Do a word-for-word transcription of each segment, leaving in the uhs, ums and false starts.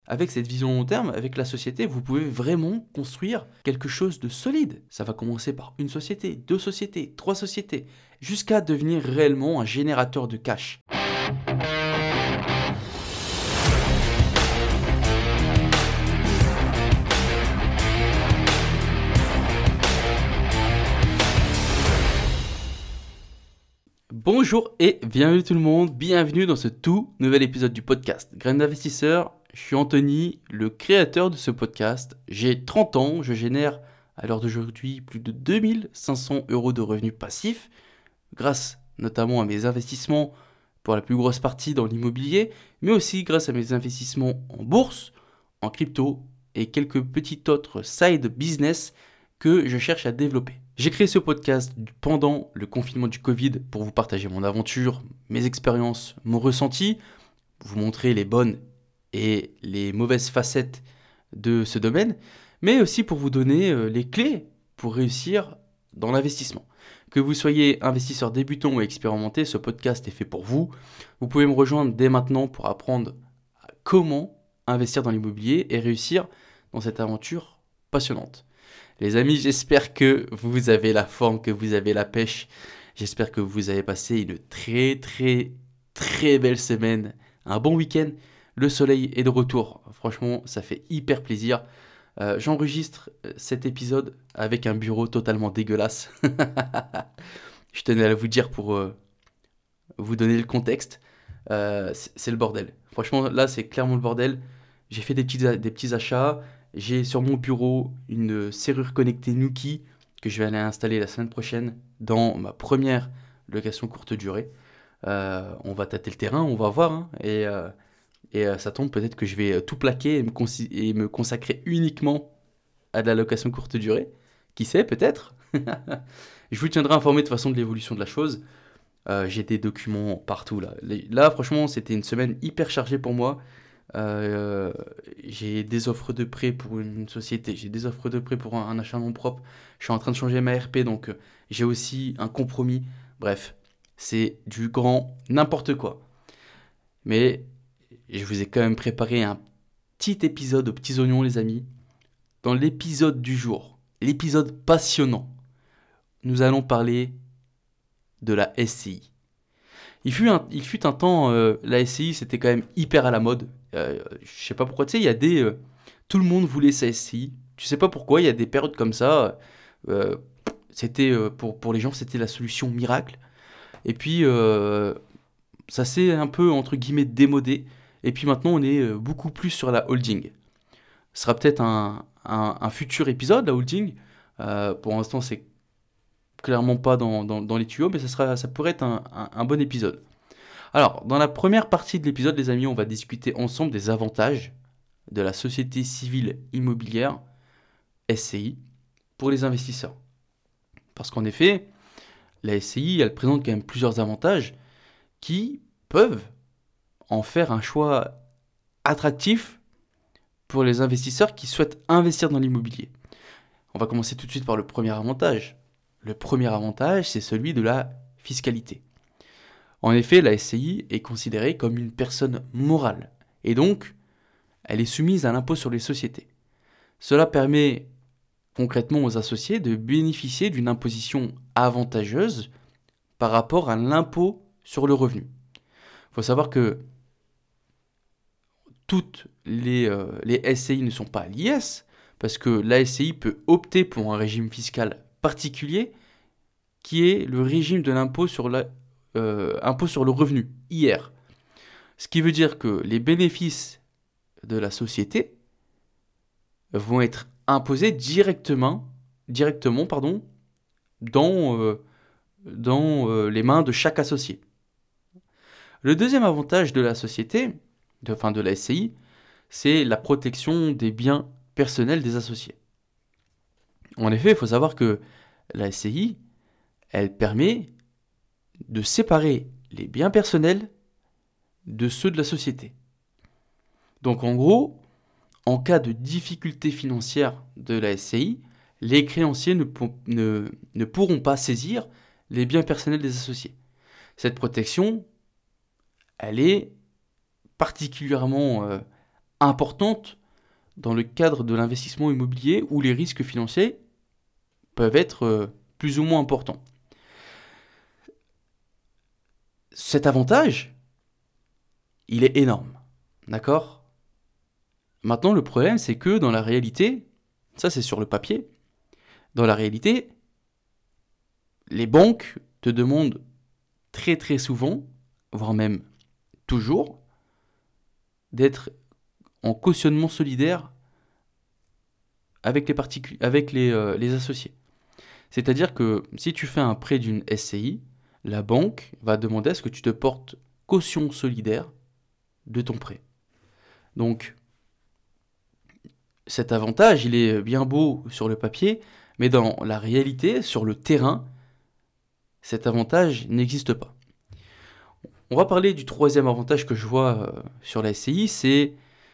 avec cette vision long terme, avec la société, vous pouvez vraiment construire quelque chose de solide. Ça va commencer par une société, deux sociétés, trois sociétés, jusqu'à devenir réellement un générateur de cash. Bonjour et bienvenue tout le monde, bienvenue dans ce tout nouvel épisode du podcast Graines d'investisseurs. Je suis Anthony, le créateur de ce podcast. J'ai trente ans, je génère à l'heure d'aujourd'hui plus de deux mille cinq cents euros de revenus passifs grâce notamment à mes investissements pour la plus grosse partie dans l'immobilier, mais aussi grâce à mes investissements en bourse, en crypto et quelques petits autres side business que je cherche à développer. J'ai créé ce podcast pendant le confinement du Covid pour vous partager mon aventure, mes expériences, mon ressenti, vous montrer les bonnes et les mauvaises facettes de ce domaine, mais aussi pour vous donner les clés pour réussir dans l'investissement. Que vous soyez investisseur débutant ou expérimenté, ce podcast est fait pour vous. Vous pouvez me rejoindre dès maintenant pour apprendre comment investir dans l'immobilier et réussir dans cette aventure passionnante. Les amis, j'espère que vous avez la forme, que vous avez la pêche. J'espère que vous avez passé une très très très belle semaine, un bon week-end. Le soleil est de retour. Franchement, ça fait hyper plaisir. Euh, j'enregistre cet épisode avec un bureau totalement dégueulasse. Je tenais à vous dire pour euh, vous donner le contexte. Euh, c'est, c'est le bordel. Franchement, là, c'est clairement le bordel. J'ai fait des petits, des petits achats. J'ai sur mon bureau une serrure connectée Nuki que je vais aller installer la semaine prochaine dans ma première location courte durée. Euh, on va tâter le terrain, on va voir. Hein, et euh, et euh, ça tombe, peut-être que je vais tout plaquer et me, consi- et me consacrer uniquement à de la location courte durée. Qui sait, peut-être. Je vous tiendrai informé de toute façon de l'évolution de la chose. Euh, j'ai des documents partout là. Les- Là, franchement, c'était une semaine hyper chargée pour moi. Euh, j'ai des offres de prêt pour une société, j'ai des offres de prêt pour un, un achat non propre. Je suis en train de changer ma R P, donc euh, j'ai aussi un compromis. Bref, c'est du grand n'importe quoi. Mais je vous ai quand même préparé un petit épisode aux petits oignons, les amis. Dans l'épisode du jour, l'épisode passionnant, nous allons parler de la S C I. Il fut un, il fut un temps, euh, la S C I, c'était quand même hyper à la mode. Euh, je sais pas pourquoi, tu sais, il y a des... euh, tout le monde voulait sa S C I. Tu sais pas pourquoi, il y a des périodes comme ça. euh, c'était, euh, pour, pour les gens, c'était la solution miracle. Et puis, euh, ça s'est un peu, entre guillemets, démodé. Et puis maintenant, on est euh, beaucoup plus sur la holding. Ce sera peut-être un, un- un futur épisode, la holding. Euh, pour l'instant, c'est clairement pas dans, dans- dans les tuyaux, mais ça, sera, ça pourrait être un un- un bon épisode. Alors, dans la première partie de l'épisode, les amis, on va discuter ensemble des avantages de la société civile immobilière, S C I, pour les investisseurs. Parce qu'en effet, la S C I, elle présente quand même plusieurs avantages qui peuvent en faire un choix attractif pour les investisseurs qui souhaitent investir dans l'immobilier. On va commencer tout de suite par le premier avantage. Le premier avantage, c'est celui de la fiscalité. En effet, la S C I est considérée comme une personne morale et donc elle est soumise à l'impôt sur les sociétés. Cela permet concrètement aux associés de bénéficier d'une imposition avantageuse par rapport à l'impôt sur le revenu. Il faut savoir que toutes les, euh, les S C I ne sont pas à l'I S parce que la S C I peut opter pour un régime fiscal particulier qui est le régime de l'impôt sur, la, euh, impôt sur le revenu, I R. Ce qui veut dire que les bénéfices de la société vont être imposés directement, directement pardon, dans, euh, dans euh, les mains de chaque associé. Le deuxième avantage de la société, de, enfin de la S C I, c'est la protection des biens personnels des associés. En effet, il faut savoir que la S C I, elle permet de séparer les biens personnels de ceux de la société. Donc en gros, en cas de difficulté financière de la S C I, les créanciers ne, ne, ne pourront pas saisir les biens personnels des associés. Cette protection, elle est particulièrement euh, importantes dans le cadre de l'investissement immobilier où les risques financiers peuvent être euh, plus ou moins importants. Cet avantage, il est énorme, d'accord ? Maintenant, le problème, c'est que dans la réalité, ça c'est sur le papier, dans la réalité, les banques te demandent très très souvent, voire même toujours, d'être en cautionnement solidaire avec les, particu- avec les, euh, les associés. C'est-à-dire que si tu fais un prêt d'une S C I, la banque va demander à ce que tu te portes caution solidaire de ton prêt. Donc, cet avantage, il est bien beau sur le papier, mais dans la réalité, sur le terrain, cet avantage n'existe pas. On va parler du troisième avantage que je vois euh, sur la S C I, c'est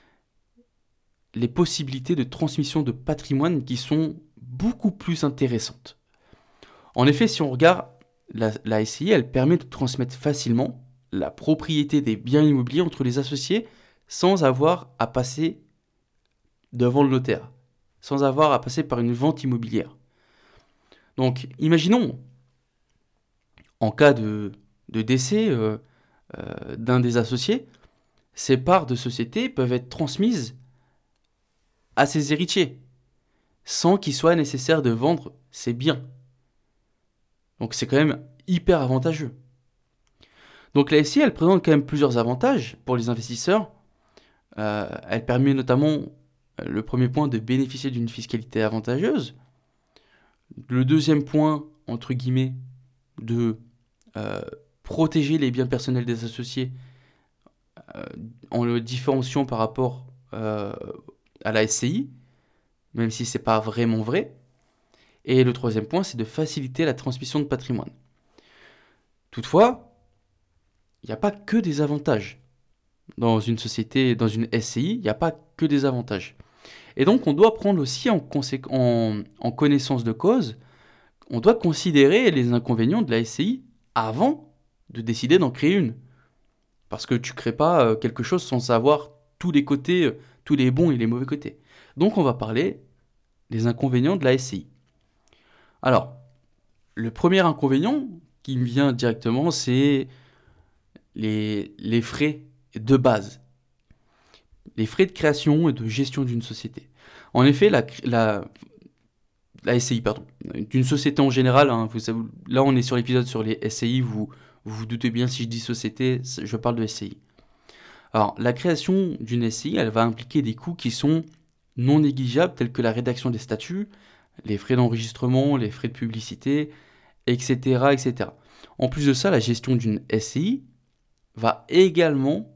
les possibilités de transmission de patrimoine qui sont beaucoup plus intéressantes. En effet, si on regarde, la, la S C I, elle permet de transmettre facilement la propriété des biens immobiliers entre les associés sans avoir à passer devant le notaire, sans avoir à passer par une vente immobilière. Donc, imaginons, en cas de, de décès euh, euh, d'un des associés, ces parts de société peuvent être transmises à ses héritiers, sans qu'il soit nécessaire de vendre ses biens. Donc c'est quand même hyper avantageux. Donc la S C I, elle présente quand même plusieurs avantages pour les investisseurs. Euh, elle permet notamment, le premier point, de bénéficier d'une fiscalité avantageuse. Le deuxième point, entre guillemets, de euh, protéger les biens personnels des associés euh, en le différenciant par rapport euh, à la S C I, même si c'est pas vraiment vrai. Et le troisième point, c'est de faciliter la transmission de patrimoine. Toutefois, il n'y a pas que des avantages. Dans une société, dans une S C I, il n'y a pas que des avantages. Et donc, on doit prendre aussi en, conséqu- en, en connaissance de cause, on doit considérer les inconvénients de la S C I avant de décider d'en créer une. Parce que tu ne crées pas euh, quelque chose sans savoir tous les côtés, euh, tous les bons et les mauvais côtés. Donc, on va parler des inconvénients de la S C I. Alors, le premier inconvénient qui me vient directement, c'est les, les frais de base. Les frais de création et de gestion d'une société. En effet, la, la, la S C I, pardon, d'une société en général, hein, vous savez, là on est sur l'épisode sur les S C I, vous, vous vous doutez bien si je dis société, je parle de S C I. Alors, la création d'une S C I, elle va impliquer des coûts qui sont non négligeables, tels que la rédaction des statuts, les frais d'enregistrement, les frais de publicité, et cetera, et cetera. En plus de ça, la gestion d'une S C I va également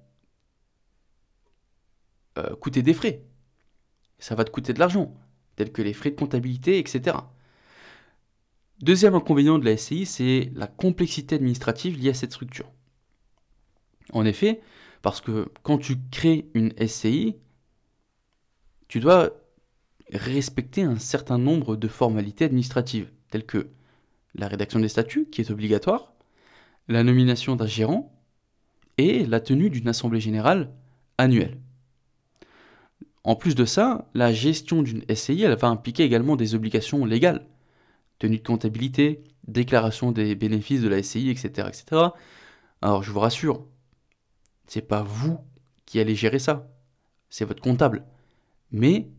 euh, coûter des frais. Ça va te coûter de l'argent, tels que les frais de comptabilité, et cetera. Deuxième inconvénient de la S C I, c'est la complexité administrative liée à cette structure. En effet, parce que quand tu crées une S C I, tu dois respecter un certain nombre de formalités administratives, telles que la rédaction des statuts, qui est obligatoire, la nomination d'un gérant et la tenue d'une assemblée générale annuelle. En plus de ça, la gestion d'une S C I, elle va impliquer également des obligations légales, tenue de comptabilité, déclaration des bénéfices de la S C I, et cetera, et cetera. Alors je vous rassure, c'est pas vous qui allez gérer ça, c'est votre comptable. Mais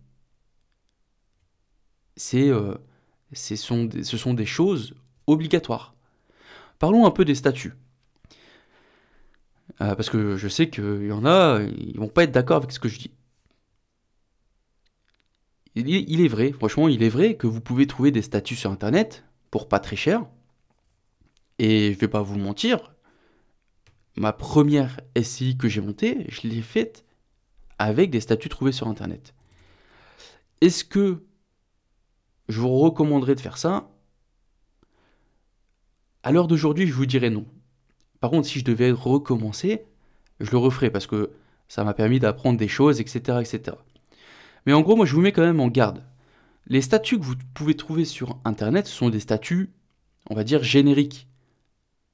c'est, euh, ce sont des, ce sont des choses obligatoires. Parlons un peu des statuts. Euh, parce que je sais qu'il y en a, ils vont pas être d'accord avec ce que je dis. Il, il est vrai, franchement, il est vrai que vous pouvez trouver des statuts sur Internet pour pas très cher. Et je vais pas vous mentir, ma première S C I que j'ai montée, je l'ai faite avec des statuts trouvés sur Internet. Est-ce que je vous recommanderais de faire ça? À l'heure d'aujourd'hui, je vous dirais non. Par contre, si je devais recommencer, je le referais parce que ça m'a permis d'apprendre des choses, et cetera, et cetera. Mais en gros, moi, je vous mets quand même en garde. Les statuts que vous pouvez trouver sur Internet sont des statuts, on va dire, génériques.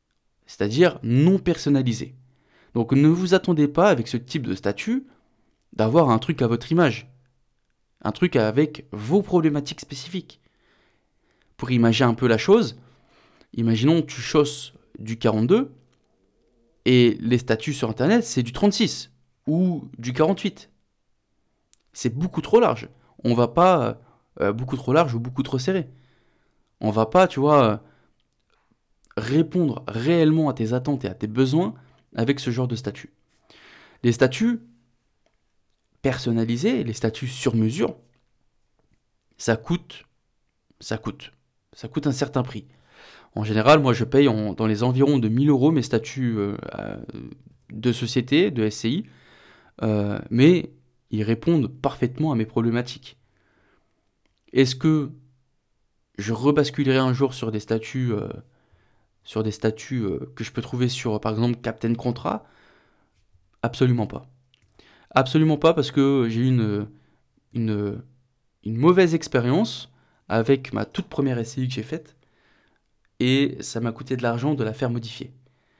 C'est-à-dire non personnalisés. Donc ne vous attendez pas avec ce type de statut d'avoir un truc à votre image, un truc avec vos problématiques spécifiques. Pour imaginer un peu la chose, imaginons que tu chausses du quarante-deux et les statuts sur Internet, c'est du trente-six ou du quarante-huit. C'est beaucoup trop large. On va pas euh, beaucoup trop large ou beaucoup trop serré. On va pas, tu vois, euh, répondre réellement à tes attentes et à tes besoins avec ce genre de statut. Les statuts personnalisés, les statuts sur mesure, ça coûte, ça coûte, ça coûte un certain prix. En général, moi, je paye en- dans les environs de mille euros mes statuts euh, euh, de société, de S C I, euh, mais ils répondent parfaitement à mes problématiques. Est-ce que je rebasculerai un jour sur des statuts, euh, sur des statuts euh, que je peux trouver sur, par exemple, Captain Contrat? Absolument pas. Absolument pas, parce que j'ai eu une, une, une mauvaise expérience avec ma toute première S C I que j'ai faite, et ça m'a coûté de l'argent de la faire modifier.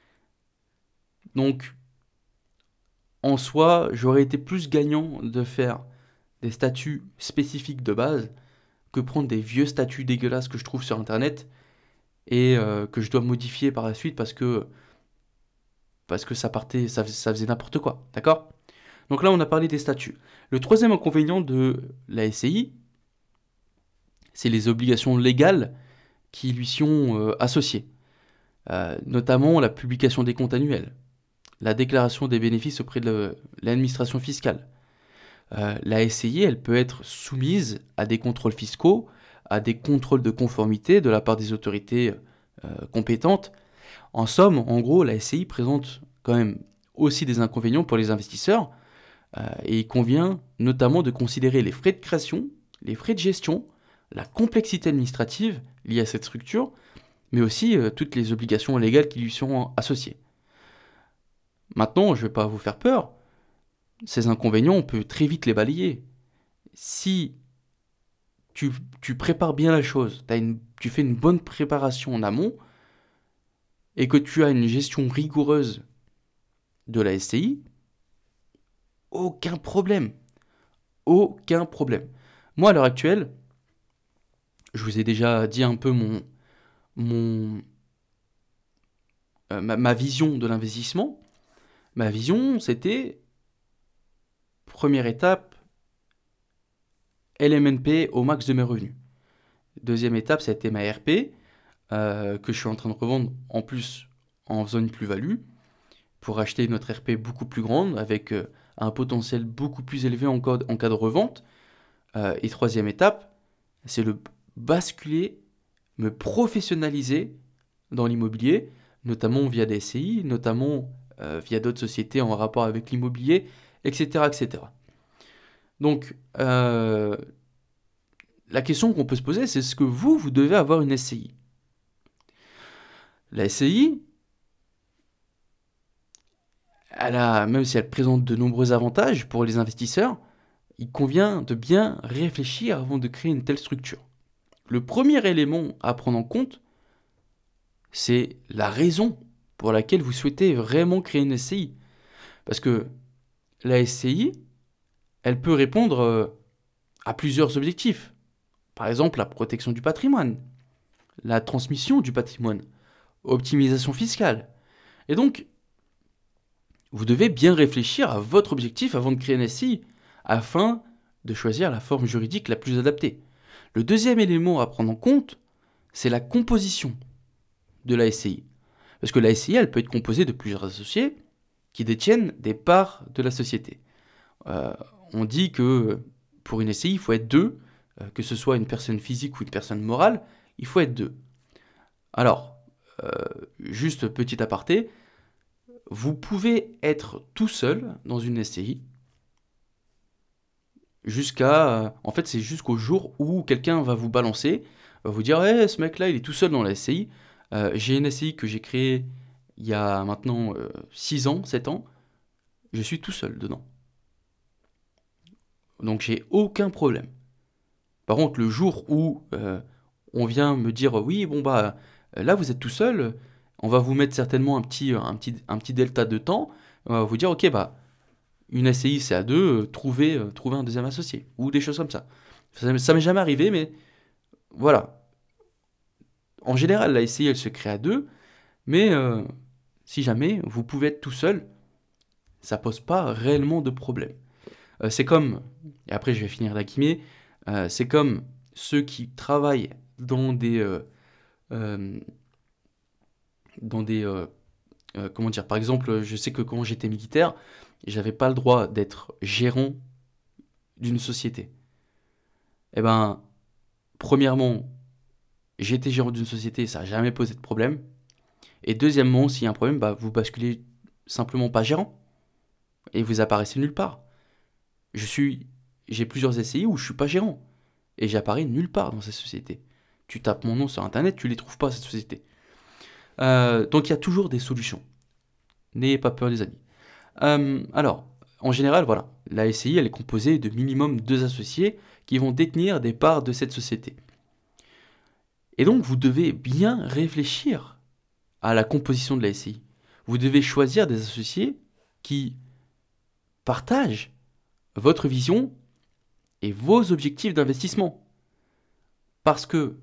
Donc, en soi, j'aurais été plus gagnant de faire des statuts spécifiques de base que prendre des vieux statuts dégueulasses que je trouve sur Internet et euh, que je dois modifier par la suite parce que, parce que ça partait, ça, fais- ça faisait n'importe quoi, d'accord? Donc là, on a parlé des statuts. Le troisième inconvénient de la S C I, c'est les obligations légales qui lui sont euh, associées, Euh, notamment la publication des comptes annuels, la déclaration des bénéfices auprès de le- l'administration fiscale. Euh, la S C I, elle peut être soumise à des contrôles fiscaux, à des contrôles de conformité de la part des autorités euh, compétentes. En somme, en gros, la S C I présente quand même aussi des inconvénients pour les investisseurs, euh, et il convient notamment de considérer les frais de création, les frais de gestion, la complexité administrative liée à cette structure, mais aussi euh, toutes les obligations légales qui lui sont associées. Maintenant, je ne vais pas vous faire peur, ces inconvénients, on peut très vite les balayer. Si tu, tu prépares bien la chose, t'as une, tu fais une bonne préparation en amont, et que tu as une gestion rigoureuse de la S C I, aucun problème. Aucun problème. Moi, à l'heure actuelle, je vous ai déjà dit un peu mon, mon, euh, ma, ma vision de l'investissement. Ma vision, c'était, première étape, L M N P au max de mes revenus. Deuxième étape, ça a été ma R P, euh, que je suis en train de revendre en plus en faisant une plus-value, pour acheter une autre R P beaucoup plus grande, avec euh, un potentiel beaucoup plus élevé en cas, en cas de revente. Euh, et troisième étape, c'est le basculer, me professionnaliser dans l'immobilier, notamment via des S C I, notamment euh, via d'autres sociétés en rapport avec l'immobilier, et cetera, et cetera. Donc, euh, la question qu'on peut se poser, c'est est-ce que vous, vous devez avoir une S C I? La S C I, elle a, même si elle présente de nombreux avantages pour les investisseurs, il convient de bien réfléchir avant de créer une telle structure. Le premier élément à prendre en compte, c'est la raison pour laquelle vous souhaitez vraiment créer une S C I. Parce que la S C I, elle peut répondre euh, à plusieurs objectifs. Par exemple, la protection du patrimoine, la transmission du patrimoine, optimisation fiscale. Et donc, vous devez bien réfléchir à votre objectif avant de créer une S C I, afin de choisir la forme juridique la plus adaptée. Le deuxième élément à prendre en compte, c'est la composition de la S C I. Parce que la S C I, elle peut être composée de plusieurs associés qui détiennent des parts de la société. Euh, on dit que pour une S C I, il faut être deux, euh, que ce soit une personne physique ou une personne morale, il faut être deux. Alors, euh, juste petit aparté, vous pouvez être tout seul dans une S C I jusqu'à... euh, en fait, c'est jusqu'au jour où quelqu'un va vous balancer, va vous dire hey, ce mec-là, il est tout seul dans la S C I. Euh, j'ai une S C I que j'ai créée il y a maintenant euh, six ans, sept ans. Je suis tout seul dedans. Donc, j'ai aucun problème. Par contre, le jour où euh, on vient me dire oui, bon, bah là, vous êtes tout seul, on va vous mettre certainement un petit, un petit, un petit delta de temps. On va vous dire ok, bah Une S C I, c'est à deux, euh, trouver, euh, trouver un deuxième associé, ou des choses comme ça. Ça, ça m'est jamais arrivé, mais voilà. En général, la S C I, elle se crée à deux, mais euh, si jamais vous pouvez être tout seul, ça pose pas réellement de problème. Euh, c'est comme, et après je vais finir la guillemets, euh, c'est comme ceux qui travaillent dans des, euh, euh, dans des, euh, euh, comment dire, par exemple, je sais que quand j'étais militaire, j'avais pas le droit d'être gérant d'une société. Eh ben, premièrement, j'étais gérant d'une société, ça n'a jamais posé de problème. Et deuxièmement, s'il y a un problème, bah, vous basculez simplement pas gérant et vous apparaissez nulle part. Je suis, j'ai plusieurs S C I où je suis pas gérant et j'apparais nulle part dans ces sociétés. Tu tapes mon nom sur internet, tu les trouves pas, cette société. Euh, donc il y a toujours des solutions. N'ayez pas peur, les amis. Euh, alors, en général, voilà, la S C I, elle est composée de minimum deux associés qui vont détenir des parts de cette société. Et donc, vous devez bien réfléchir à la composition de la S C I. Vous devez choisir des associés qui partagent votre vision et vos objectifs d'investissement. Parce que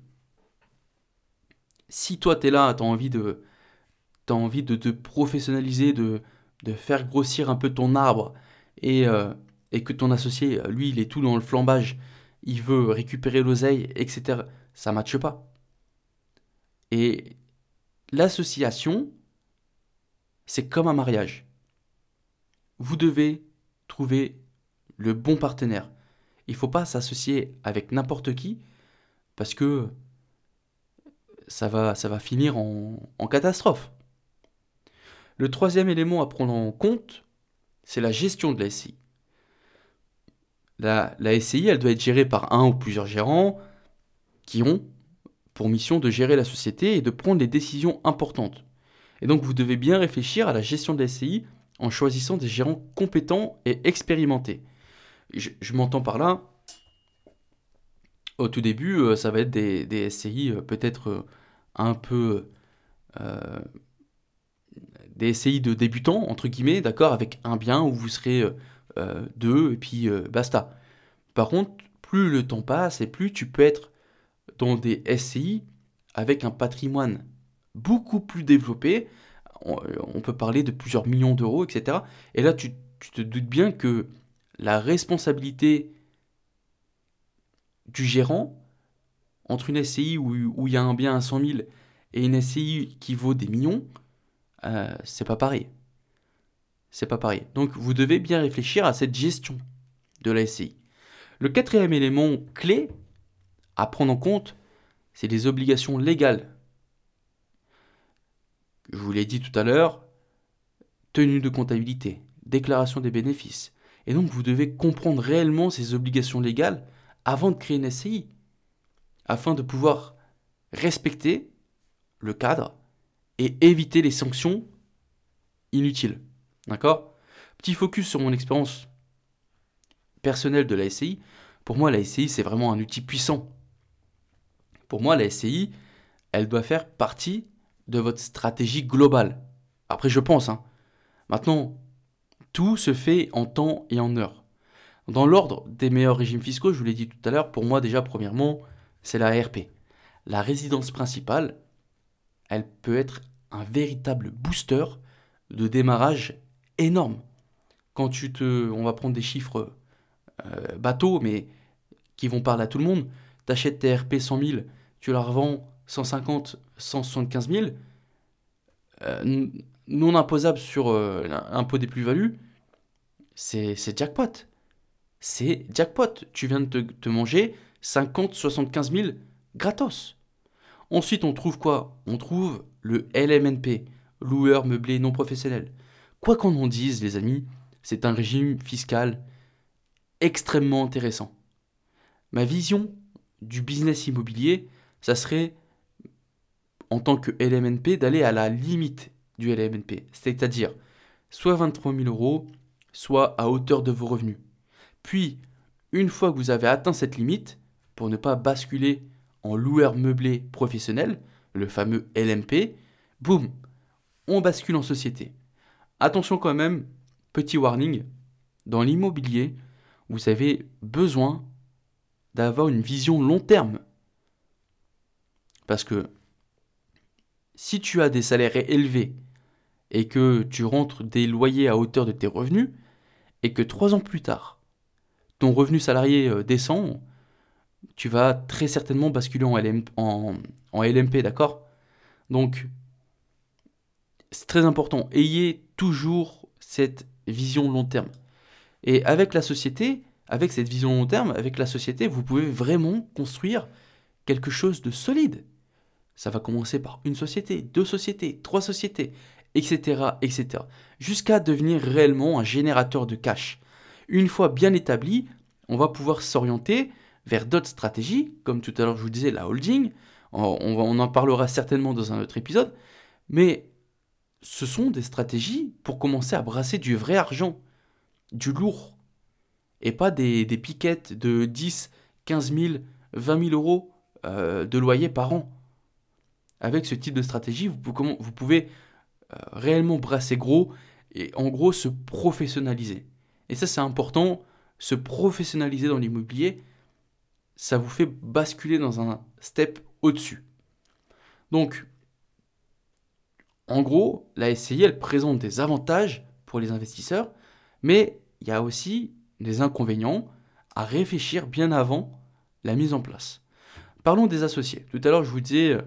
si toi, tu es là, tu as envie de, t'as envie de te professionnaliser, de, de faire grossir un peu ton arbre, et, euh, et que ton associé, lui, il est tout dans le flambage, il veut récupérer l'oseille, et cetera, ça ne matche pas. Et l'association, c'est comme un mariage. Vous devez trouver le bon partenaire. Il ne faut pas s'associer avec n'importe qui, parce que ça va, ça va finir en, en catastrophe. Le troisième élément à prendre en compte, c'est la gestion de la S C I. La, la S C I, elle doit être gérée par un ou plusieurs gérants qui ont pour mission de gérer la société et de prendre les décisions importantes. Et donc vous devez bien réfléchir à la gestion de la S C I en choisissant des gérants compétents et expérimentés. Je, je m'entends par là, au tout début, euh, ça va être des, des S C I euh, peut-être euh, un peu... euh, des S C I de débutants, entre guillemets, d'accord, avec un bien où vous serez euh, euh, deux et puis euh, basta. Par contre, plus le temps passe et plus tu peux être dans des S C I avec un patrimoine beaucoup plus développé. On, on peut parler de plusieurs millions d'euros, et cetera. Et là, tu, tu te doutes bien que la responsabilité du gérant, entre une S C I où, où il y a un bien à cent mille et une S C I qui vaut des millions, euh, c'est pas pareil. C'est pas pareil. Donc, vous devez bien réfléchir à cette gestion de la S C I. Le quatrième élément clé à prendre en compte, c'est les obligations légales. Je vous l'ai dit tout à l'heure, tenue de comptabilité, déclaration des bénéfices. Et donc vous devez comprendre réellement ces obligations légales avant de créer une S C I, afin de pouvoir respecter le cadre et éviter les sanctions inutiles. D'accord ? Petit focus sur mon expérience personnelle de la S C I. Pour moi, la S C I, c'est vraiment un outil puissant. Pour moi, la S C I, elle doit faire partie de votre stratégie globale. Après, je pense, hein. Maintenant, tout se fait en temps et en heure. Dans l'ordre des meilleurs régimes fiscaux, je vous l'ai dit tout à l'heure, pour moi déjà, premièrement, c'est la R P. La résidence principale, elle peut être un véritable booster de démarrage énorme. Quand tu te... On va prendre des chiffres euh, bateaux, mais qui vont parler à tout le monde. Tu achètes tes R P cent mille, tu la revends cent cinquante, cent soixante-quinze mille, euh, non imposable sur euh, l'impôt des plus-values, c'est, c'est jackpot. C'est jackpot. Tu viens de te, te manger cinquante, soixante-quinze mille gratos. Ensuite, on trouve quoi ? On trouve le L M N P, loueur meublé non professionnel. Quoi qu'on en dise, les amis, c'est un régime fiscal extrêmement intéressant. Ma vision du business immobilier, ça serait, en tant que L M N P, d'aller à la limite du L M N P, c'est-à-dire soit vingt-trois mille euros, soit à hauteur de vos revenus. Puis, une fois que vous avez atteint cette limite, pour ne pas basculer en loueur meublé professionnel, le fameux L M P, boum, on bascule en société. Attention quand même, petit warning, dans l'immobilier, vous avez besoin d'avoir une vision long terme. Parce que si tu as des salaires élevés et que tu rentres des loyers à hauteur de tes revenus, et que trois ans plus tard, ton revenu salarié euh, descend, tu vas très certainement basculer en, L M, en, en L M P, d'accord ? Donc, c'est très important. Ayez toujours cette vision long terme. Et avec la société, avec cette vision long terme, avec la société, vous pouvez vraiment construire quelque chose de solide. Ça va commencer par une société, deux sociétés, trois sociétés, et cetera, et cetera. Jusqu'à devenir réellement un générateur de cash. Une fois bien établi, on va pouvoir s'orienter vers d'autres stratégies, comme tout à l'heure je vous disais, la holding. On, va, on en parlera certainement dans un autre épisode. Mais ce sont des stratégies pour commencer à brasser du vrai argent, du lourd, et pas des, des piquettes de dix, quinze mille, vingt mille euros euh, de loyer par an. Avec ce type de stratégie, vous pouvez, vous pouvez euh, réellement brasser gros et en gros se professionnaliser. Et ça c'est important, se professionnaliser dans l'immobilier, ça vous fait basculer dans un step au-dessus. Donc, en gros, la S C I, elle présente des avantages pour les investisseurs, mais il y a aussi des inconvénients à réfléchir bien avant la mise en place. Parlons des associés. Tout à l'heure, je vous disais,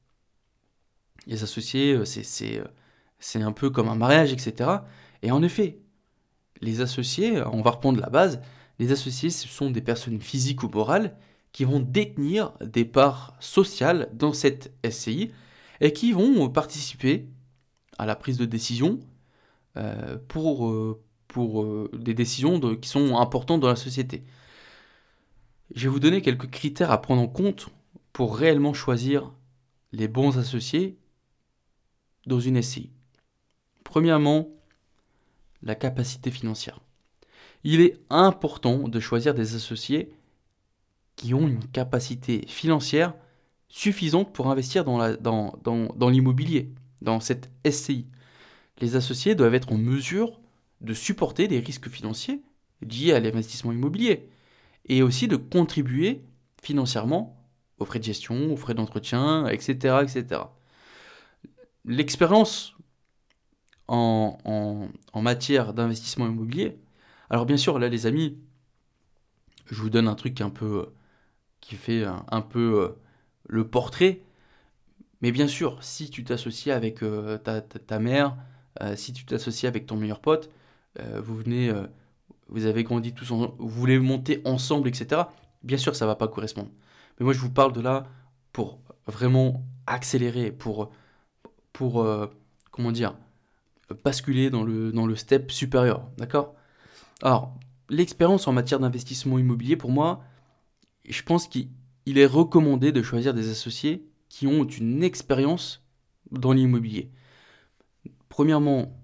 les associés, c'est, c'est, c'est un peu comme un mariage, et cetera. Et en effet, les associés, on va reprendre la base, les associés, ce sont des personnes physiques ou morales qui vont détenir des parts sociales dans cette S C I et qui vont participer à la prise de décision euh, pour, euh, pour euh, des décisions de, qui sont importantes dans la société. Je vais vous donner quelques critères à prendre en compte pour réellement choisir les bons associés dans une S C I. Premièrement, la capacité financière. Il est important de choisir des associés qui ont une capacité financière suffisante pour investir dans, la, dans, dans, dans l'immobilier, dans cette S C I. Les associés doivent être en mesure de supporter les risques financiers liés à l'investissement immobilier et aussi de contribuer financièrement aux frais de gestion, aux frais d'entretien, et cetera, et cetera. L'expérience en, en, en matière d'investissement immobilier, alors bien sûr, là les amis, je vous donne un truc un peu, qui fait un, un peu euh, le portrait, mais bien sûr, si tu t'associes avec euh, ta, ta, ta mère, euh, si tu t'associes avec ton meilleur pote, euh, vous venez, euh, vous avez grandi tous ensemble, vous voulez monter ensemble, et cetera, bien sûr, ça ne va pas correspondre. Mais moi, je vous parle de là pour vraiment accélérer, pour, pour euh, comment dire, basculer dans le, dans le step supérieur, d'accord ? Alors, l'expérience en matière d'investissement immobilier, pour moi, je pense qu'il il est recommandé de choisir des associés qui ont une expérience dans l'immobilier. Premièrement,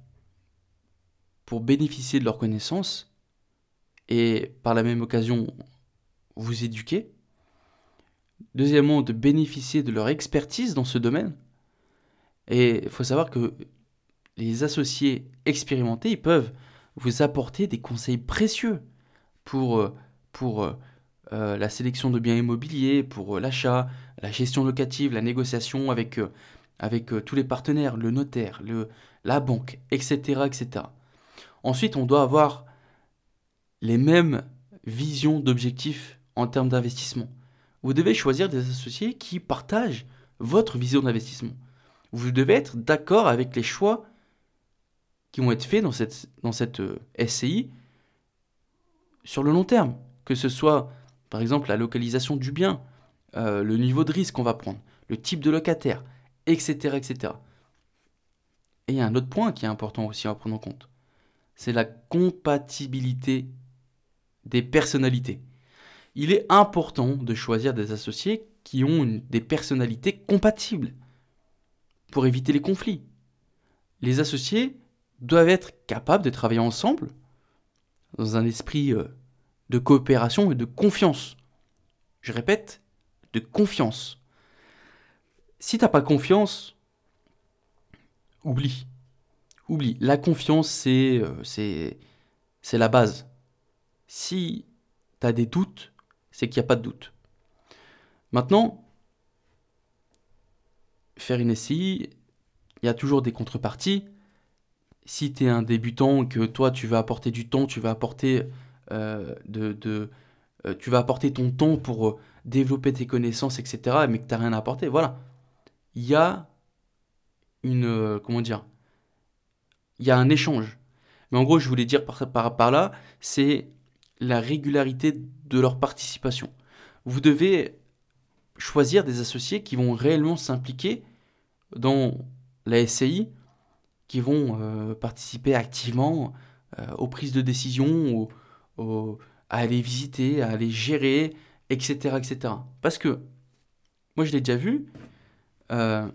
pour bénéficier de leurs connaissances et par la même occasion vous éduquer. Deuxièmement, de bénéficier de leur expertise dans ce domaine. Et il faut savoir que les associés expérimentés, ils peuvent vous apporter des conseils précieux pour, pour euh, la sélection de biens immobiliers, pour l'achat, la gestion locative, la négociation avec, euh, avec euh, tous les partenaires, le notaire, le, la banque, et cetera, et cetera. Ensuite, on doit avoir les mêmes visions d'objectifs en termes d'investissement. Vous devez choisir des associés qui partagent votre vision d'investissement. Vous devez être d'accord avec les choix qui vont être faits dans cette, dans cette euh, S C I sur le long terme. Que ce soit, par exemple, la localisation du bien, euh, le niveau de risque qu'on va prendre, le type de locataire, et cetera, et cetera. Et il y a un autre point qui est important aussi à prendre en compte. C'est la compatibilité des personnalités. Il est important de choisir des associés qui ont une, des personnalités compatibles pour éviter les conflits. Les associés doivent être capables de travailler ensemble dans un esprit euh, de coopération et de confiance. Je répète, de confiance. Si tu n'as pas confiance, oublie. Oublie. La confiance, c'est, euh, c'est, c'est la base. Si tu as des doutes, c'est qu'il n'y a pas de doute. Maintenant, faire une S C I, il y a toujours des contreparties. Si tu es un débutant, que toi tu vas apporter du temps, tu vas apporter, euh, de, de, euh, tu vas apporter ton temps pour euh, développer tes connaissances, et cetera, mais que tu n'as rien à apporter, voilà. Il y a une. euh, comment dire Il y a un échange. Mais en gros, je voulais dire par, par, par là, c'est la régularité de leur participation. Vous devez choisir des associés qui vont réellement s'impliquer dans la S C I, qui vont euh, participer activement euh, aux prises de décision, au- au- à aller visiter, à aller gérer, et cetera, et cetera. Parce que, moi je l'ai déjà vu, euh,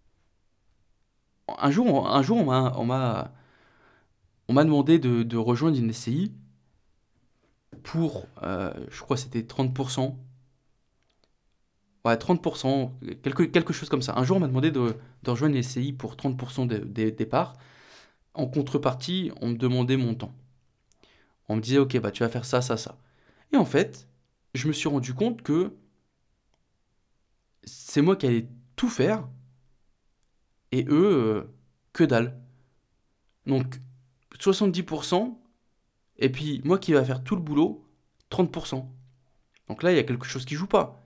un jour, on- un jour on m'a, on m'a, on m'a demandé de, de rejoindre une S C I pour, euh, je crois que c'était trente pour cent. Ouais, trente pour cent, quelque, quelque chose comme ça. Un jour, on m'a demandé de, de rejoindre une S C I pour trente pour cent des des départs. En contrepartie, on me demandait mon temps. On me disait, ok, bah tu vas faire ça, ça, ça. Et en fait, je me suis rendu compte que c'est moi qui allais tout faire et eux, euh, que dalle. Donc, soixante-dix pour cent et puis moi qui va faire tout le boulot, trente pour cent. Donc là, il y a quelque chose qui joue pas.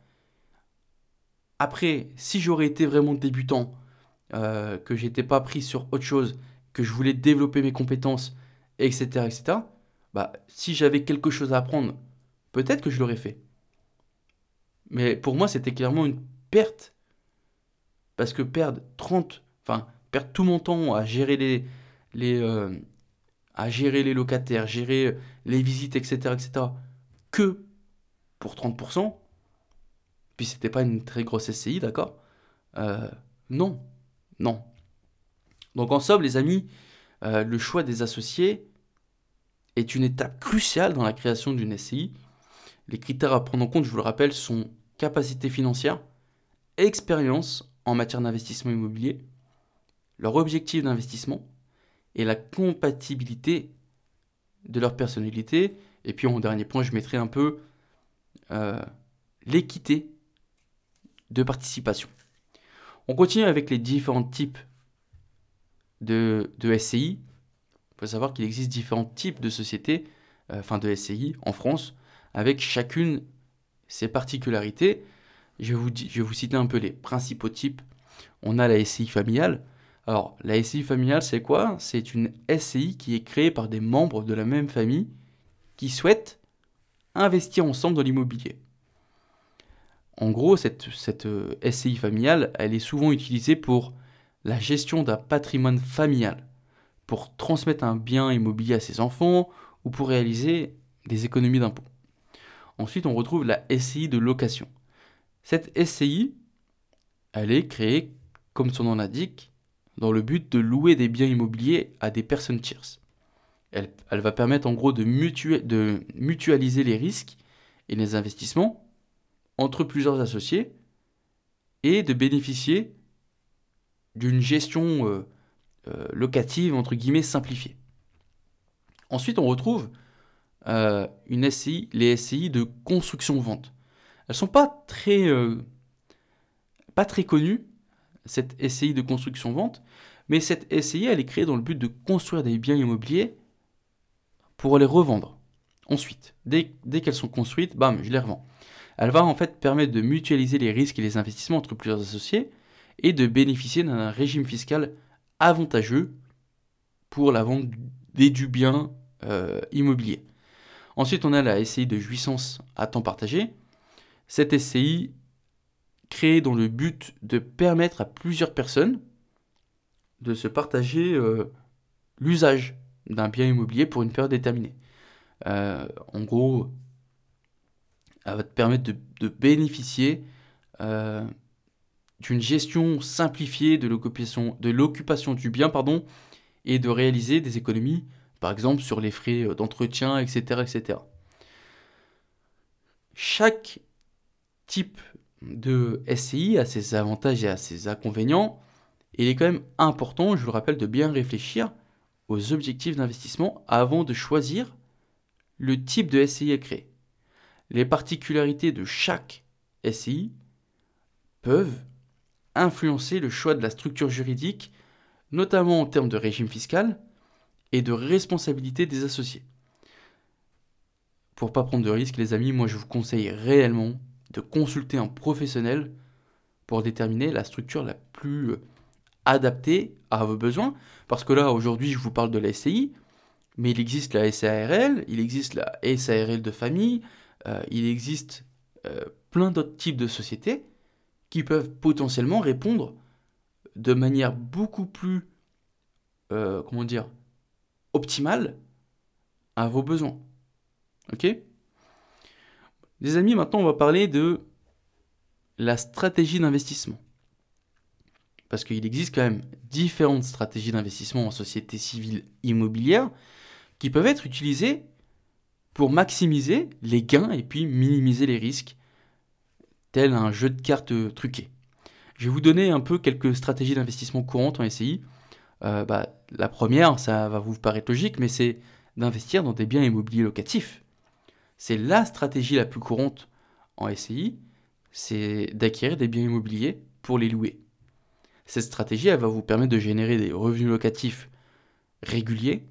Après, si j'aurais été vraiment débutant, euh, que j'étais pas pris sur autre chose, que je voulais développer mes compétences, et cetera, et cetera, bah, si j'avais quelque chose à apprendre, peut-être que je l'aurais fait. Mais pour moi, c'était clairement une perte. Parce que perdre trente, enfin, perdre tout mon temps à gérer les, les, euh, à gérer les locataires, gérer les visites, et cetera, et cetera, que pour trente pour cent, puis c'était pas une très grosse S C I, d'accord. Euh, non, non. Donc en somme, les amis, euh, le choix des associés est une étape cruciale dans la création d'une S C I. Les critères à prendre en compte, je vous le rappelle, sont capacité financière, expérience en matière d'investissement immobilier, leur objectif d'investissement et la compatibilité de leur personnalité. Et puis en dernier point, je mettrai un peu euh, l'équité de participation. On continue avec les différents types de, de S C I. Il faut savoir qu'il existe différents types de sociétés, euh, enfin de S C I en France, avec chacune ses particularités. Je vais, vous, je vais vous citer un peu les principaux types. On a la S C I familiale. Alors, la S C I familiale, c'est quoi? C'est une S C I qui est créée par des membres de la même famille qui souhaitent investir ensemble dans l'immobilier. En gros, cette, cette euh, S C I familiale, elle est souvent utilisée pour la gestion d'un patrimoine familial, pour transmettre un bien immobilier à ses enfants ou pour réaliser des économies d'impôts. Ensuite, on retrouve la S C I de location. Cette S C I, elle est créée, comme son nom l'indique, dans le but de louer des biens immobiliers à des personnes tierces. Elle, elle va permettre en gros de, mutua- de mutualiser les risques et les investissements entre plusieurs associés et de bénéficier d'une gestion euh, euh, locative entre guillemets simplifiée. Ensuite, on retrouve euh, une S C I, les S C I de construction-vente. Elles sont pas très, euh, pas très connues, cette S C I de construction-vente, mais cette S C I, elle est créée dans le but de construire des biens immobiliers pour les revendre. Ensuite, dès, dès qu'elles sont construites, bam, je les revends. Elle va en fait permettre de mutualiser les risques et les investissements entre plusieurs associés et de bénéficier d'un régime fiscal avantageux pour la vente des du bien euh, immobilier. Ensuite, on a la S C I de jouissance à temps partagé. Cette S C I créée dans le but de permettre à plusieurs personnes de se partager euh, l'usage d'un bien immobilier pour une période déterminée. Euh, en gros, elle va te permettre de, de bénéficier euh, d'une gestion simplifiée de l'occupation, de l'occupation du bien, pardon, et de réaliser des économies, par exemple sur les frais d'entretien, et cetera, et cetera. Chaque type de S C I a ses avantages et a ses inconvénients. Et il est quand même important, je vous le rappelle, de bien réfléchir aux objectifs d'investissement avant de choisir le type de S C I à créer. Les particularités de chaque S C I peuvent influencer le choix de la structure juridique, notamment en termes de régime fiscal et de responsabilité des associés. Pour ne pas prendre de risques, les amis, moi je vous conseille réellement de consulter un professionnel pour déterminer la structure la plus adaptée à vos besoins. Parce que là, aujourd'hui, je vous parle de la S C I, mais il existe la S A R L, il existe la S A R L de famille, euh, il existe euh, plein d'autres types de sociétés qui peuvent potentiellement répondre de manière beaucoup plus, euh, comment dire, optimale à vos besoins. Ok ? Les amis, maintenant on va parler de la stratégie d'investissement. Parce qu'il existe quand même différentes stratégies d'investissement en société civile immobilière qui peuvent être utilisées pour maximiser les gains et puis minimiser les risques, tel un jeu de cartes truqué. Je vais vous donner un peu quelques stratégies d'investissement courantes en S C I. Euh, bah, la première, ça va vous paraître logique, mais c'est d'investir dans des biens immobiliers locatifs. C'est la stratégie la plus courante en S C I, c'est d'acquérir des biens immobiliers pour les louer. Cette stratégie, elle va vous permettre de générer des revenus locatifs réguliers.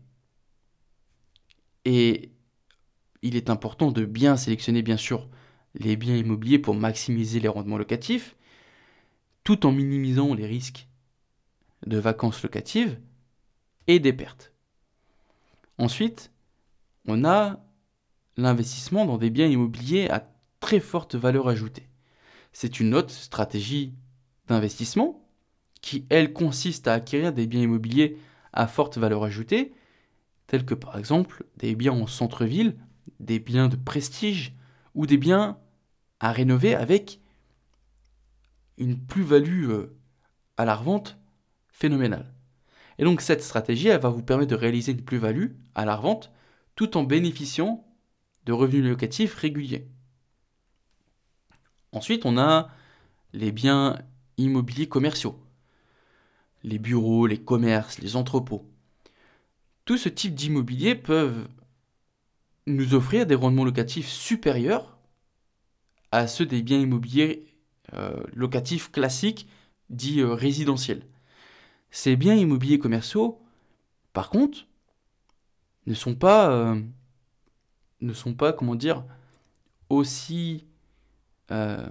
Et il est important de bien sélectionner, bien sûr, les biens immobiliers pour maximiser les rendements locatifs, tout en minimisant les risques de vacances locatives et des pertes. Ensuite, on a l'investissement dans des biens immobiliers à très forte valeur ajoutée. C'est une autre stratégie d'investissement qui, elle, consiste à acquérir des biens immobiliers à forte valeur ajoutée, tels que par exemple des biens en centre-ville, des biens de prestige ou des biens à rénover avec une plus-value à la revente phénoménale. Et donc cette stratégie, elle va vous permettre de réaliser une plus-value à la revente tout en bénéficiant de revenus locatifs réguliers. Ensuite, on a les biens immobiliers commerciaux, les bureaux, les commerces, les entrepôts. Tout ce type d'immobilier peuvent nous offrir des rendements locatifs supérieurs à ceux des biens immobiliers euh, locatifs classiques dits euh, résidentiels. Ces biens immobiliers commerciaux, par contre, ne sont pas, euh, ne sont pas, comment dire, aussi, euh,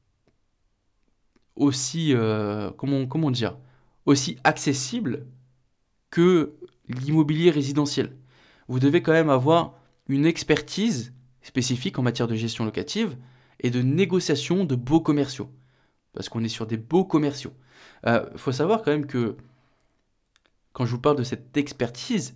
aussi, euh, comment, comment dire, aussi accessibles que l'immobilier résidentiel. Vous devez quand même avoir une expertise spécifique en matière de gestion locative et de négociation de baux commerciaux. Parce qu'on est sur des baux commerciaux. Il euh, faut savoir quand même que quand je vous parle de cette expertise,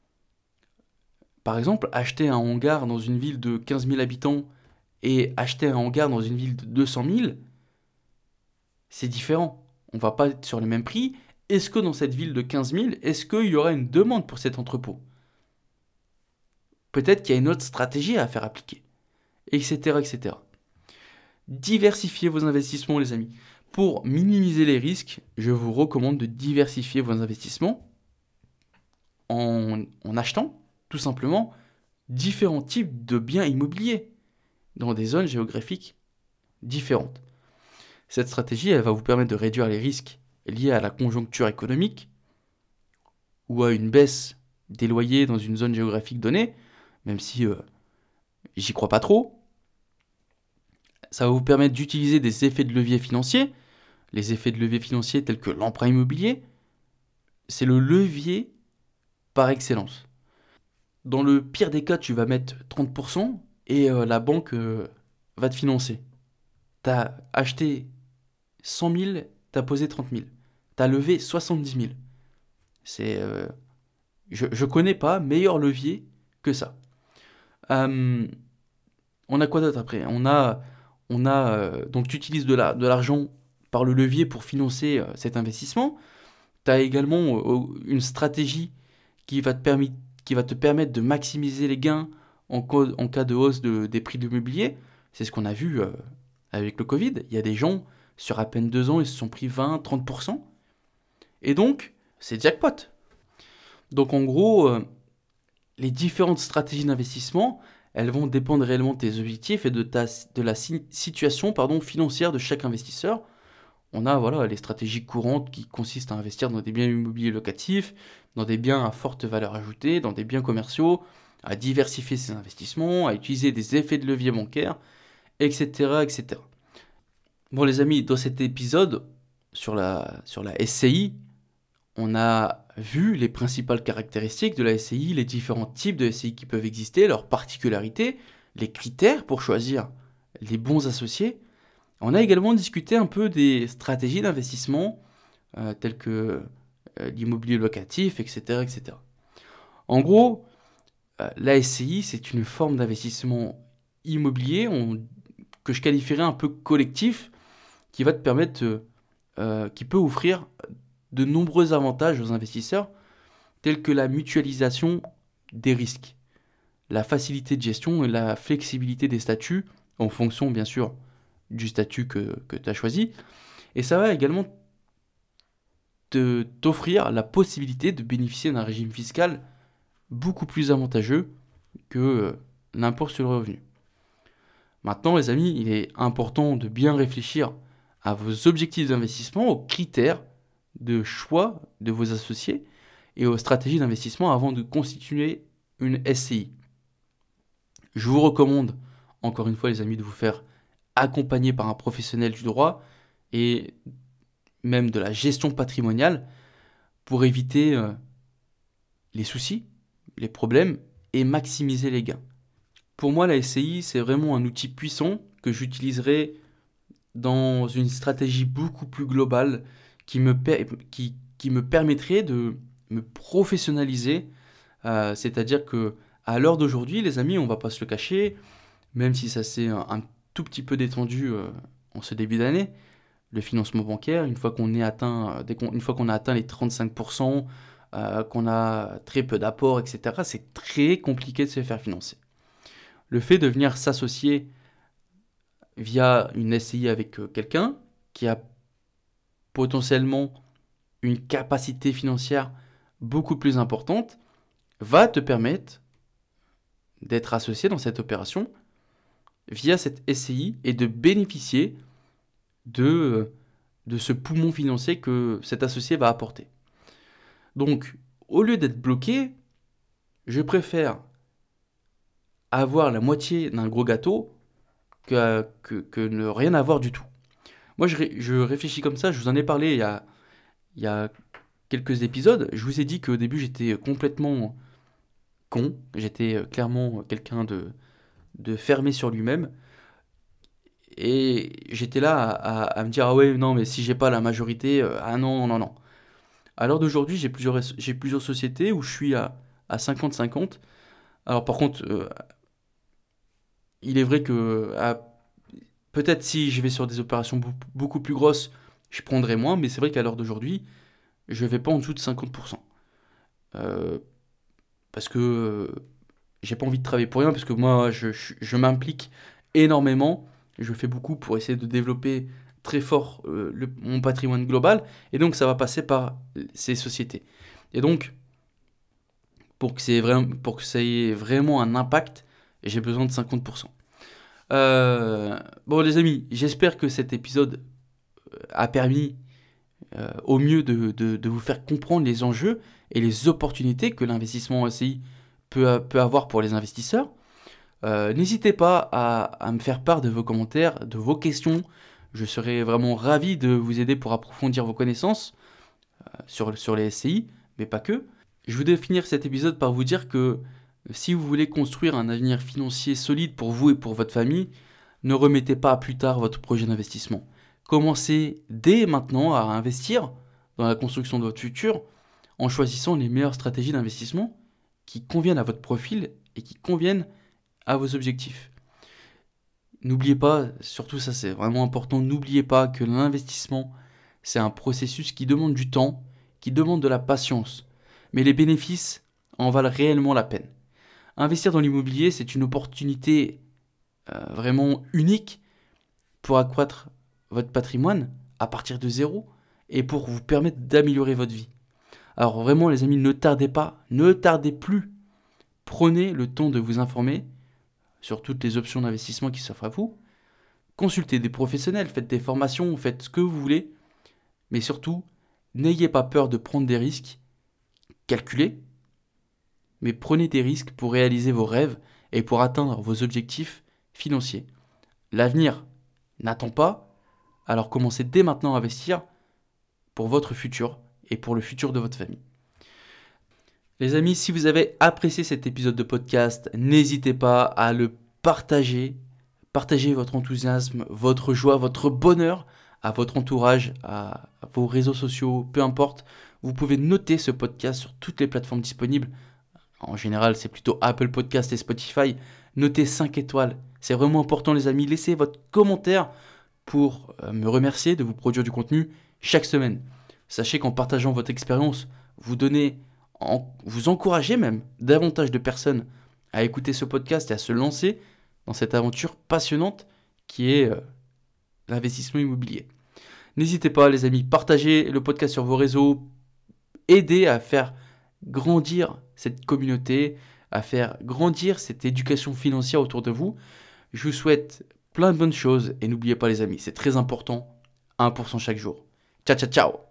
par exemple, acheter un hangar dans une ville de quinze mille habitants et acheter un hangar dans une ville de deux cent mille, c'est différent. On ne va pas être sur le même prix. Est-ce que dans cette ville de quinze mille, est-ce qu'il y aura une demande pour cet entrepôt ? Peut-être qu'il y a une autre stratégie à faire appliquer, et cetera, et cetera. Diversifiez vos investissements, les amis. Pour minimiser les risques, je vous recommande de diversifier vos investissements en, en achetant, tout simplement, différents types de biens immobiliers dans des zones géographiques différentes. Cette stratégie, elle va vous permettre de réduire les risques liés à la conjoncture économique ou à une baisse des loyers dans une zone géographique donnée, même si euh, j'y crois pas trop. Ça va vous permettre d'utiliser des effets de levier financiers. Les effets de levier financiers tels que l'emprunt immobilier, c'est le levier par excellence. Dans le pire des cas, tu vas mettre trente pour cent et euh, la banque euh, va te financer. Tu as acheté cent mille, tu as posé trente mille. Tu as levé soixante-dix mille. C'est, euh, je ne connais pas meilleur levier que ça. Euh, on a quoi d'autre après ? On a, on a euh, donc tu utilises de, la, de l'argent par le levier pour financer euh, cet investissement. Tu as également euh, une stratégie qui va, te permis, qui va te permettre de maximiser les gains en, co- en cas de hausse de, des prix de l'immobilier. C'est ce qu'on a vu euh, avec le Covid. Il y a des gens, sur à peine deux ans, ils se sont pris vingt à trente pour cent. Et donc, c'est jackpot. Donc en gros, euh, les différentes stratégies d'investissement, elles vont dépendre réellement de tes objectifs et de, ta, de la si- situation pardon, financière de chaque investisseur. On a voilà, les stratégies courantes qui consistent à investir dans des biens immobiliers locatifs, dans des biens à forte valeur ajoutée, dans des biens commerciaux, à diversifier ses investissements, à utiliser des effets de levier bancaire, et cetera, et cetera. Bon les amis, dans cet épisode sur la, sur la S C I, on a vu les principales caractéristiques de la S C I, les différents types de S C I qui peuvent exister, leurs particularités, les critères pour choisir les bons associés. On a également discuté un peu des stratégies d'investissement euh, telles que euh, l'immobilier locatif, et cetera, et cetera. En gros, euh, la S C I, c'est une forme d'investissement immobilier on- que je qualifierais un peu collectif, qui va te permettre, euh, qui peut offrir de nombreux avantages aux investisseurs, tels que la mutualisation des risques, la facilité de gestion et la flexibilité des statuts, en fonction bien sûr du statut que, que tu as choisi. Et ça va également te, t'offrir la possibilité de bénéficier d'un régime fiscal beaucoup plus avantageux que euh, l'impôt sur le revenu. Maintenant, les amis, il est important de bien réfléchir à vos objectifs d'investissement, aux critères de choix de vos associés et aux stratégies d'investissement avant de constituer une S C I. Je vous recommande, encore une fois les amis, de vous faire accompagner par un professionnel du droit et même de la gestion patrimoniale pour éviter euh, les soucis, les problèmes et maximiser les gains. Pour moi, la S C I, c'est vraiment un outil puissant que j'utiliserai dans une stratégie beaucoup plus globale qui me, per- qui, qui me permettrait de me professionnaliser. Euh, c'est-à-dire que à l'heure d'aujourd'hui, les amis, on va pas se le cacher, même si ça s'est un, un tout petit peu détendu euh, en ce début d'année, le financement bancaire, une fois qu'on est atteint, euh, dès qu'on- une fois qu'on a atteint les trente-cinq pour cent, euh, qu'on a très peu d'apports, et cetera, c'est très compliqué de se faire financer. Le fait de venir s'associer via une S C I avec euh, quelqu'un qui a potentiellement une capacité financière beaucoup plus importante va te permettre d'être associé dans cette opération via cette S C I et de bénéficier de, euh, de ce poumon financier que cet associé va apporter. Donc, au lieu d'être bloqué, je préfère avoir la moitié d'un gros gâteau que, que, que ne rien avoir du tout. Moi, je, ré- je réfléchis comme ça, je vous en ai parlé il y a, il y a quelques épisodes. Je vous ai dit qu'au début, j'étais complètement con. J'étais euh, clairement quelqu'un de, de fermé sur lui-même. Et j'étais là à, à- à me dire, ah ouais, non, mais si j'ai pas la majorité, euh, ah non, non, non. À l'heure d'aujourd'hui, j'ai plusieurs, j'ai plusieurs sociétés où je suis à, à cinquante cinquante. Alors par contre, euh, il est vrai que à- peut-être si je vais sur des opérations bou- beaucoup plus grosses, je prendrai moins, mais c'est vrai qu'à l'heure d'aujourd'hui, je vais pas en dessous de cinquante pour cent. Euh, parce que euh, j'ai pas envie de travailler pour rien, parce que moi, je, je- je m'implique énormément. Je fais beaucoup pour essayer de développer très fort euh, le- mon patrimoine global, et donc ça va passer par ces sociétés. Et donc, pour que, c'est vraiment, pour que ça ait vraiment un impact, j'ai besoin de cinquante pour cent. Euh, bon les amis, j'espère que cet épisode a permis euh, au mieux de, de- de vous faire comprendre les enjeux et les opportunités que l'investissement en S C I peut, peut avoir pour les investisseurs. Euh, n'hésitez pas à, à me faire part de vos commentaires, de vos questions. Je serai vraiment ravi de vous aider pour approfondir vos connaissances euh, sur, sur les S C I, mais pas que. Je voudrais finir cet épisode par vous dire que si vous voulez construire un avenir financier solide pour vous et pour votre famille, ne remettez pas à plus tard votre projet d'investissement. Commencez dès maintenant à investir dans la construction de votre futur en choisissant les meilleures stratégies d'investissement qui conviennent à votre profil et qui conviennent à vos objectifs. N'oubliez pas, surtout ça c'est vraiment important, n'oubliez pas que l'investissement c'est un processus qui demande du temps, qui demande de la patience, mais les bénéfices en valent réellement la peine. Investir dans l'immobilier c'est une opportunité euh, vraiment unique pour accroître votre patrimoine à partir de zéro et pour vous permettre d'améliorer votre vie. Alors vraiment les amis, ne tardez pas, ne tardez plus, prenez le temps de vous informer sur toutes les options d'investissement qui s'offrent à vous. Consultez des professionnels, faites des formations, faites ce que vous voulez. Mais surtout, n'ayez pas peur de prendre des risques. Calculez, mais prenez des risques pour réaliser vos rêves et pour atteindre vos objectifs financiers. L'avenir n'attend pas, alors commencez dès maintenant à investir pour votre futur et pour le futur de votre famille. Les amis, si vous avez apprécié cet épisode de podcast, n'hésitez pas à le partager. Partagez votre enthousiasme, votre joie, votre bonheur à votre entourage, à vos réseaux sociaux, peu importe. Vous pouvez noter ce podcast sur toutes les plateformes disponibles. En général, c'est plutôt Apple Podcast et Spotify. Notez cinq étoiles. C'est vraiment important, les amis. Laissez votre commentaire pour me remercier de vous produire du contenu chaque semaine. Sachez qu'en partageant votre expérience, vous donnez, en, vous encouragez même davantage de personnes à écouter ce podcast et à se lancer dans cette aventure passionnante qui est euh, l'investissement immobilier. N'hésitez pas, les amis, partagez le podcast sur vos réseaux, aidez à faire grandir cette communauté, à faire grandir cette éducation financière autour de vous. Je vous souhaite plein de bonnes choses et n'oubliez pas, les amis, c'est très important, un pour cent chaque jour. Ciao, ciao, ciao!